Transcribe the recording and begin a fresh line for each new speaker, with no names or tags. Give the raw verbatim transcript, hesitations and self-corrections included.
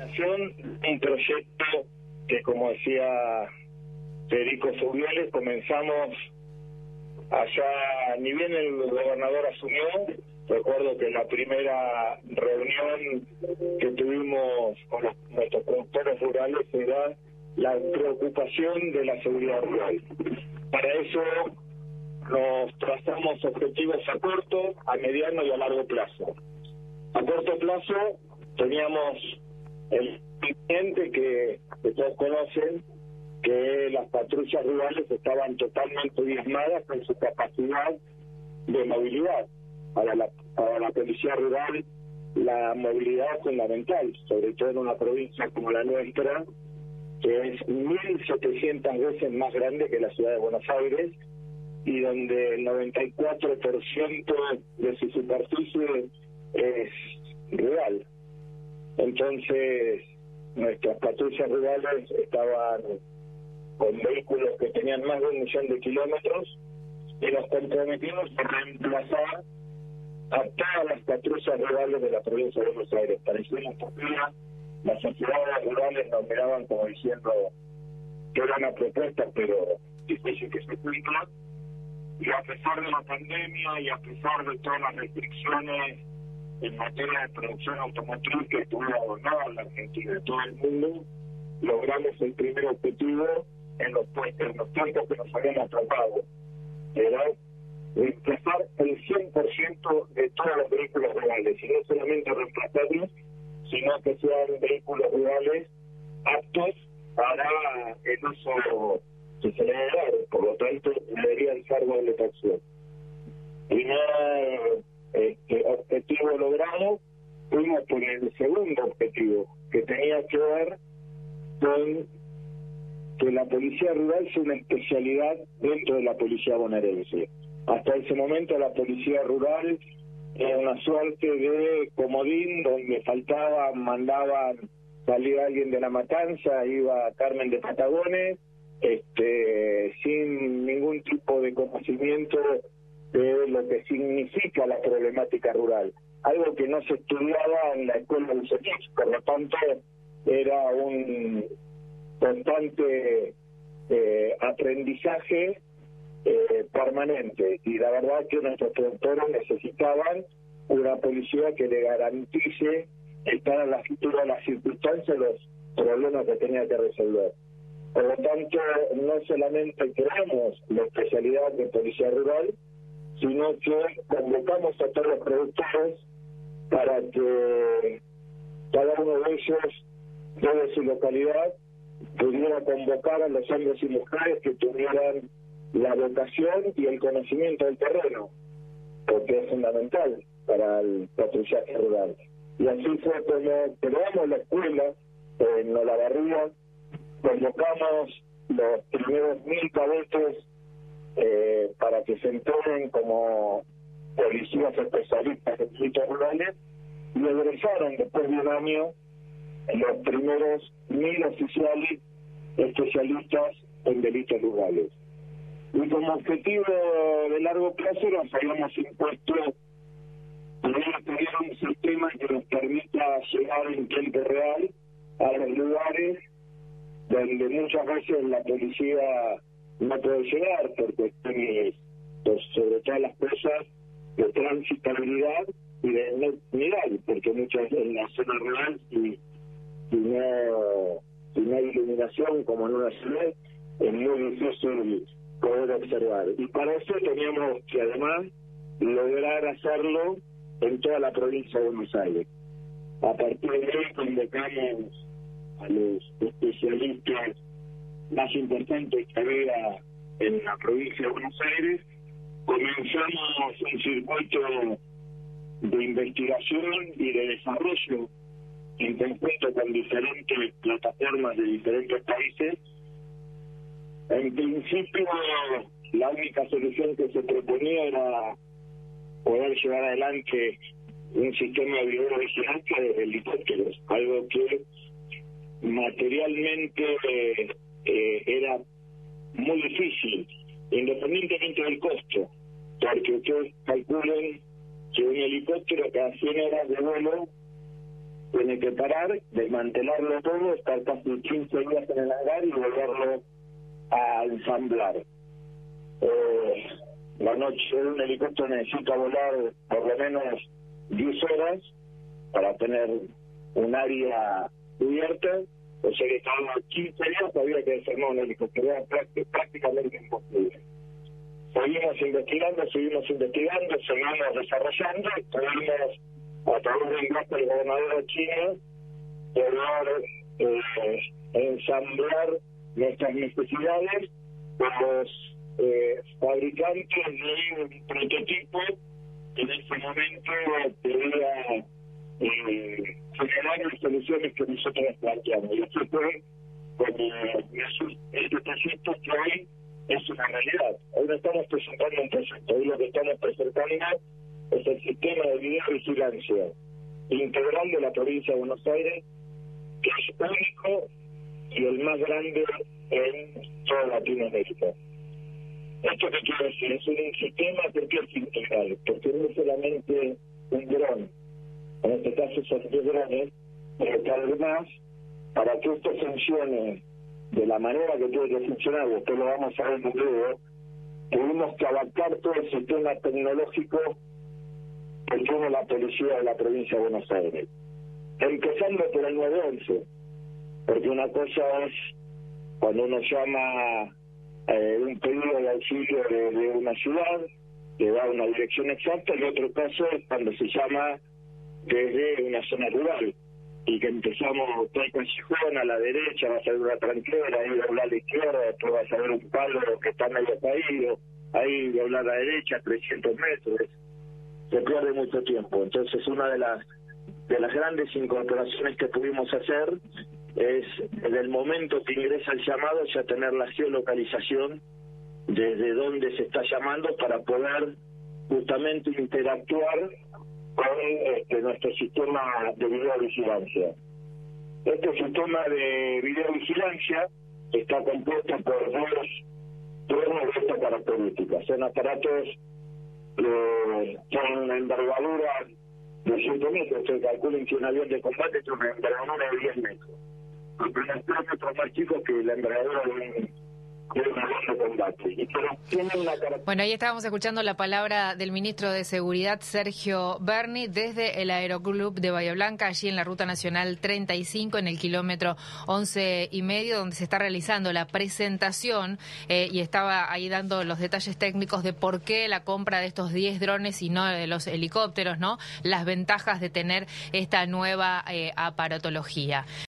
Un proyecto que, como decía Federico Zubiales, comenzamos allá, ni bien el gobernador asumió. Recuerdo que la primera reunión que tuvimos con los, nuestros productores rurales era la preocupación de la seguridad rural. Para eso nos trazamos objetivos a corto, a mediano y a largo plazo. A corto plazo teníamos el cliente que, que todos conocen, que las patrullas rurales estaban totalmente diezmadas con su capacidad de movilidad. Para la, para la policía rural la movilidad es fundamental, sobre todo en una provincia como la nuestra, que es mil setecientas veces más grande que la ciudad de Buenos Aires y donde el noventa y cuatro por ciento de su superficie es rural. Entonces, nuestras patrullas rurales estaban con vehículos que tenían más de un millón de kilómetros y nos comprometimos a reemplazar a todas las patrullas rurales de la provincia de Buenos Aires. Parecía una utopía, las sociedades rurales nos miraban como diciendo que era una propuesta, pero difícil que se cumpla. Y a pesar de la pandemia y a pesar de todas las restricciones en materia de producción automotriz que tuvo no la Argentina, todo el mundo, logramos el primer objetivo en los, en los tiempos que nos habíamos tratado. Era reemplazar el cien por ciento de todos los vehículos rurales, y no solamente reemplazarlos, sino que sean vehículos rurales aptos para el uso que se le debe dar, por lo tanto deberían ser doble tracción. Primer este, objetivo logrado, fuimos por el segundo objetivo, que tenía que ver con que la policía rural sea una especialidad dentro de la policía bonaerense. Hasta ese momento la policía rural era una suerte de comodín donde faltaban, mandaban, salía alguien de La Matanza, iba Carmen de Patagones, este, sin ningún tipo de conocimiento de lo que significa la problemática rural, algo que no se estudiaba en la escuela de Ucenich, por lo tanto era un constante eh, aprendizaje eh, permanente, y la verdad que nuestros productores necesitaban una policía que le garantice estar a la altura de las circunstancias de los problemas que tenía que resolver. Por lo tanto, no solamente creamos la especialidad de policía rural, sino que convocamos a todos los productores para que cada uno de ellos, desde su localidad, pudiera convocar a los hombres y mujeres que tuvieran la vocación y el conocimiento del terreno, porque es fundamental para el patrullaje rural. Y así fue como creamos la escuela en Olavarría, convocamos los primeros mil cadetes eh, para que se entren como policías especialistas en delitos rurales, y egresaron después de un año los primeros mil oficiales especialistas en delitos rurales. Y como objetivo de largo plazo nos habíamos impuesto poder tener un sistema que nos permita llegar en tiempo real a los lugares donde muchas veces la policía no puede llegar por cuestiones, pues, sobre todas las cosas, de transitabilidad y de inmunidad, porque muchas veces en la zona rural, si, si, no, si no hay iluminación como en una ciudad, es muy difícil poder observar. Y para eso teníamos que además lograr hacerlo en toda la provincia de Buenos Aires. A partir de ahí convocamos a los especialistas más importantes que había en la provincia de Buenos Aires, comenzamos un circuito de investigación y de desarrollo en conjunto con diferentes plataformas de diferentes países. En principio, la única solución que se proponía era poder llevar adelante un sistema de videovigilancia de helicópteros, algo que materialmente eh, eh, era muy difícil, independientemente del costo, porque ustedes calculen que un helicóptero cada cien horas de vuelo tiene que parar, desmantelarlo todo, estar casi quince días en el hangar y volverlo a ensamblar. Eh, la noche un helicóptero necesita volar por lo menos diez horas para tener un área cubierta, o sea que cada quince días había que desarmar un helicóptero, era prácticamente imposible. Seguimos investigando, seguimos investigando, seguimos desarrollando, tuvimos a través del enlace del gobernador chino poder eh, ensamblar nuestras necesidades con los eh, fabricantes de un prototipo que en este momento podría eh, generar las soluciones que nosotros planteamos. Y eso fue como este proyecto que hoy es una realidad. Hoy no estamos presentando un proyecto, hoy lo que estamos presentando es el sistema de videovigilancia integral de la provincia de Buenos Aires, que es único y el más grande en toda Latinoamérica. ¿Esto qué quiere decir? Es un sistema porque es integral, porque no es solamente un dron, en este caso son dos drones, pero que además, para que esto funcione de la manera que tiene que funcionar, después lo vamos a ver en un video, tuvimos que adaptar todo el sistema tecnológico que tiene la policía de la provincia de Buenos Aires. Empezando por el nueve once, porque una cosa es cuando uno llama eh, un pedido de auxilio de, de una ciudad, que da una dirección exacta, y otro caso es cuando se llama desde una zona rural, y que empezamos por el callejón a la derecha, va a ser una tranquera, ahí doblar a la izquierda, después va a saber un palo que está medio caído, ahí doblar a la derecha, trescientos metros, se pierde mucho tiempo. Entonces una de las de las grandes incorporaciones que pudimos hacer es, en el momento que ingresa el llamado, ya tener la geolocalización desde donde se está llamando para poder justamente interactuar con este, nuestro sistema de videovigilancia. Este sistema de videovigilancia está compuesto por dos drones de estas características. Son aparatos eh, con una envergadura de siete metros, se calcula que un avión de combate tiene una envergadura de diez metros. Apenas tres metros más chicos que la envergadura de un
Bueno, ahí estábamos escuchando la palabra del ministro de Seguridad, Sergio Berni, desde el Aeroclub de Bahía Blanca, allí en la Ruta Nacional treinta y cinco, en el kilómetro once y medio, donde se está realizando la presentación eh, y estaba ahí dando los detalles técnicos de por qué la compra de estos diez drones y no de los helicópteros, ¿no? Las ventajas de tener esta nueva eh, aparatología.